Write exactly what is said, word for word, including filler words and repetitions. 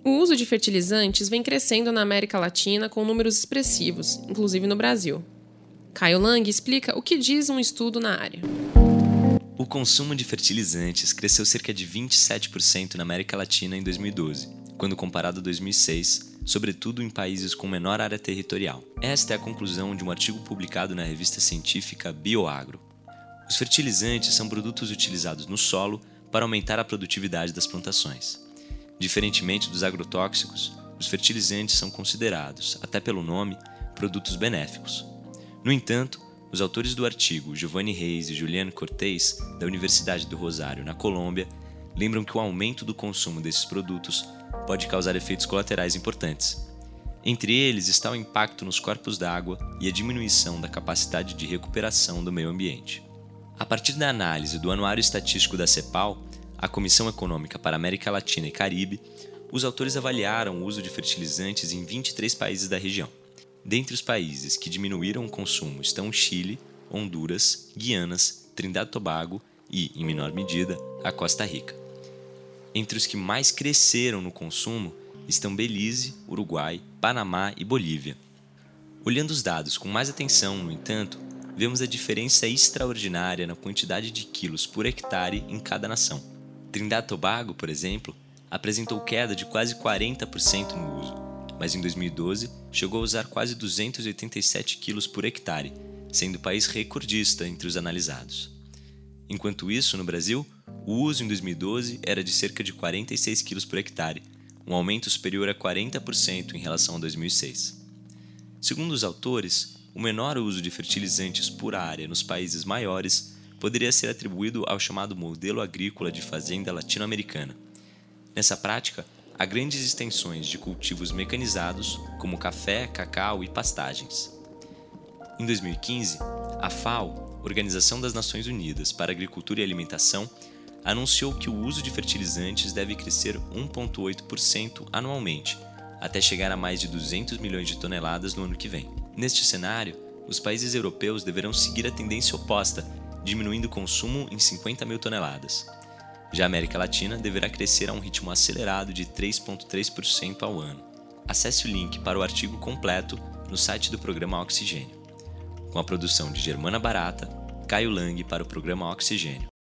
O uso de fertilizantes vem crescendo na América Latina com números expressivos, inclusive no Brasil. Caio Lang explica o que diz um estudo na área. O consumo de fertilizantes cresceu cerca de vinte e sete por cento na América Latina em dois mil e doze, quando comparado a dois mil e seis, sobretudo em países com menor área territorial. Esta é a conclusão de um artigo publicado na revista científica Bioagro. Os fertilizantes são produtos utilizados no solo para aumentar a produtividade das plantações. Diferentemente dos agrotóxicos, os fertilizantes são considerados, até pelo nome, produtos benéficos. No entanto, os autores do artigo, Giovanni Reis e Juliane Cortez, da Universidade do Rosário, na Colômbia, lembram que o aumento do consumo desses produtos pode causar efeitos colaterais importantes. Entre eles está o impacto nos corpos d'água e a diminuição da capacidade de recuperação do meio ambiente. A partir da análise do Anuário Estatístico da CEPAL, a Comissão Econômica para a América Latina e Caribe, os autores avaliaram o uso de fertilizantes em vinte e três países da região. Dentre os países que diminuíram o consumo estão o Chile, Honduras, Guianas, Trindade e Tobago e, em menor medida, a Costa Rica. Entre os que mais cresceram no consumo estão Belize, Uruguai, Panamá e Bolívia. Olhando os dados com mais atenção, no entanto, vemos a diferença extraordinária na quantidade de quilos por hectare em cada nação. Trindade e Tobago, por exemplo, apresentou queda de quase quarenta por cento no uso, mas em dois mil e doze chegou a usar quase duzentos e oitenta e sete quilos por hectare, sendo o país recordista entre os analisados. Enquanto isso, no Brasil, o uso em dois mil e doze era de cerca de quarenta e seis quilos por hectare, um aumento superior a quarenta por cento em relação a dois mil e seis. Segundo os autores, o menor uso de fertilizantes por área nos países maiores poderia ser atribuído ao chamado modelo agrícola de fazenda latino-americana. Nessa prática, há grandes extensões de cultivos mecanizados, como café, cacau e pastagens. Em dois mil e quinze, a FAO, Organização das Nações Unidas para a Agricultura e Alimentação, anunciou que o uso de fertilizantes deve crescer um vírgula oito por cento anualmente, até chegar a mais de duzentos milhões de toneladas no ano que vem. Neste cenário, os países europeus deverão seguir a tendência oposta, diminuindo o consumo em cinquenta mil toneladas. Já a América Latina deverá crescer a um ritmo acelerado de três vírgula três por cento ao ano. Acesse o link para o artigo completo no site do programa Oxigênio. Com a produção de Germana Barata, Caio Lang para o programa Oxigênio.